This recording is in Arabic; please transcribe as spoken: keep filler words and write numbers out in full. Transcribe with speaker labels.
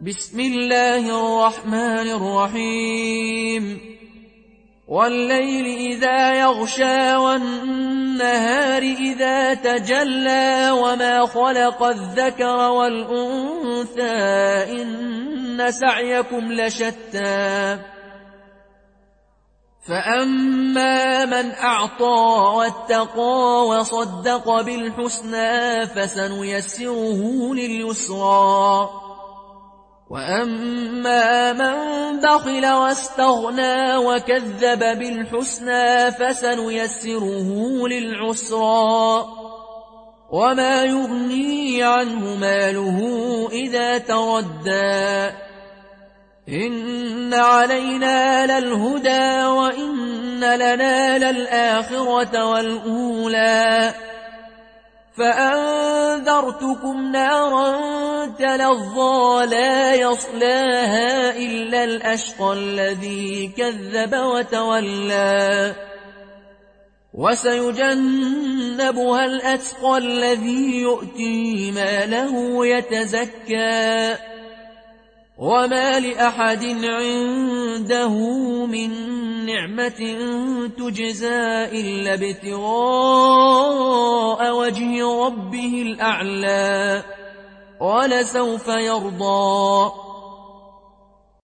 Speaker 1: بسم الله الرحمن الرحيم والليل إذا يغشى والنهار إذا تجلى وما خلق الذكر والأنثى إن سعيكم لشتى فأما من أعطى واتقى وصدق بالحسنى فسنيسره لليسرى وأما من بخل واستغنى وكذب بالحسنى فسنيسره للعسرى وما يغني عنه ماله إذا تردى إن علينا للهدى وإن لنا للآخرة والأولى فأنذرتكم نارا تلظى لا يصلاها إلا الأشقى الذي كذب وتولى وسيجنبها الأتقى الذي يؤتي ماله يتزكى وما لأحد عنده من نعمة تجزى إلا ابتغاء وجه ربه الأعلى ولسوف يرضى